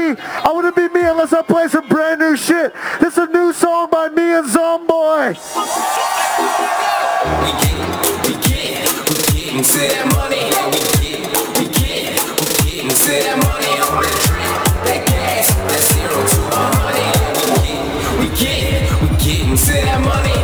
me. I wouldn't be me unless I play some brand new shit. This is a new song by me and Zomboy. We get into that money. We get into that money on the train. That gas, that 0 to 100. We get into that money.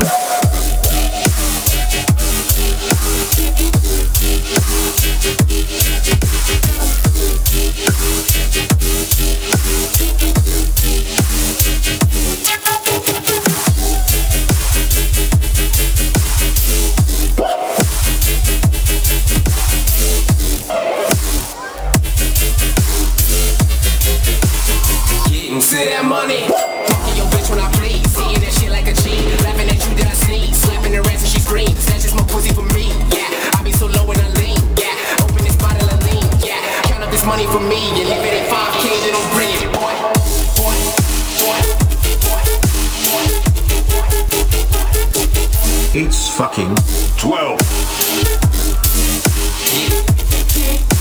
To that money. Fucking your bitch when I bleed. Seeing that shit like a G. Laughing at you that I sneeze. Slapping her ass and she screams. That's just my pussy for me. Yeah, I be so low when I lean. Yeah, open this bottle of lean. Yeah, count up this money for me. And if it ain't 5K, then don't bring it. Boy. It's fucking 12. Yeah.